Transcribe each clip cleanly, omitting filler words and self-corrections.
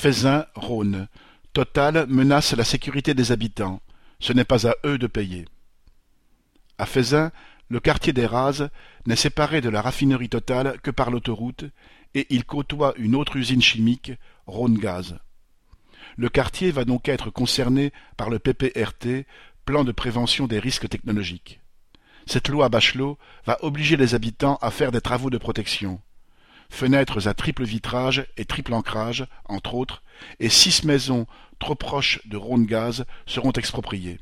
Feyzin, Rhône. Total menace la sécurité des habitants. Ce n'est pas à eux de payer. À Feyzin, le quartier des Rases n'est séparé de la raffinerie Total que par l'autoroute et il côtoie une autre usine chimique, Rhône Gaz. Le quartier va donc être concerné par le PPRT, Plan de prévention des risques technologiques. Cette loi Bachelot va obliger les habitants à faire des travaux de protection. Fenêtres à triple vitrage et triple ancrage, entre autres, et 6 maisons trop proches de Rhône Gaz seront expropriées.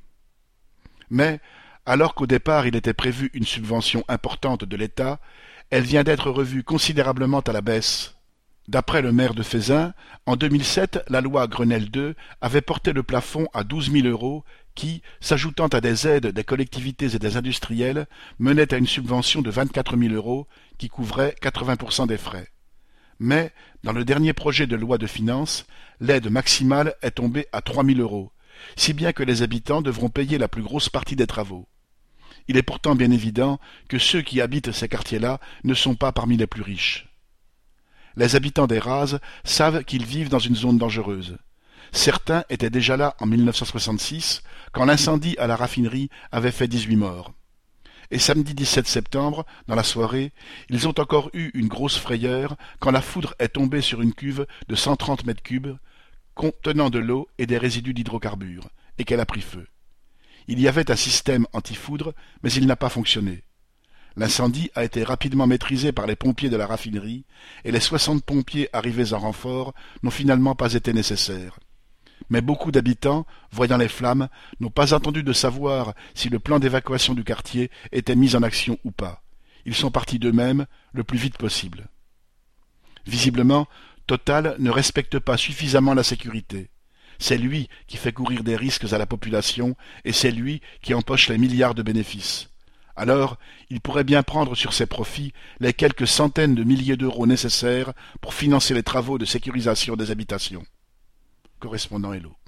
Mais, alors qu'au départ il était prévu une subvention importante de l'État, elle vient d'être revue considérablement à la baisse. D'après le maire de Feyzin, en 2007, la loi Grenelle II avait porté le plafond à 12 000 € qui, s'ajoutant à des aides des collectivités et des industriels, menait à une subvention de 24 000 € qui couvrait 80% des frais. Mais, dans le dernier projet de loi de finances, l'aide maximale est tombée à 3 000 €, si bien que les habitants devront payer la plus grosse partie des travaux. Il est pourtant bien évident que ceux qui habitent ces quartiers-là ne sont pas parmi les plus riches. Les habitants des Rases savent qu'ils vivent dans une zone dangereuse. Certains étaient déjà là en 1966, quand l'incendie à la raffinerie avait fait 18 morts. Et samedi 17 septembre, dans la soirée, ils ont encore eu une grosse frayeur quand la foudre est tombée sur une cuve de 130 mètres cubes contenant de l'eau et des résidus d'hydrocarbures, et qu'elle a pris feu. Il y avait un système anti-foudre, mais il n'a pas fonctionné. L'incendie a été rapidement maîtrisé par les pompiers de la raffinerie, et les 60 pompiers arrivés en renfort n'ont finalement pas été nécessaires. Mais beaucoup d'habitants, voyant les flammes, n'ont pas attendu de savoir si le plan d'évacuation du quartier était mis en action ou pas. Ils sont partis d'eux-mêmes le plus vite possible. Visiblement, Total ne respecte pas suffisamment la sécurité. C'est lui qui fait courir des risques à la population et c'est lui qui empoche les milliards de bénéfices. Alors, il pourrait bien prendre sur ses profits les quelques centaines de milliers d'euros nécessaires pour financer les travaux de sécurisation des habitations. Correspondant Hello.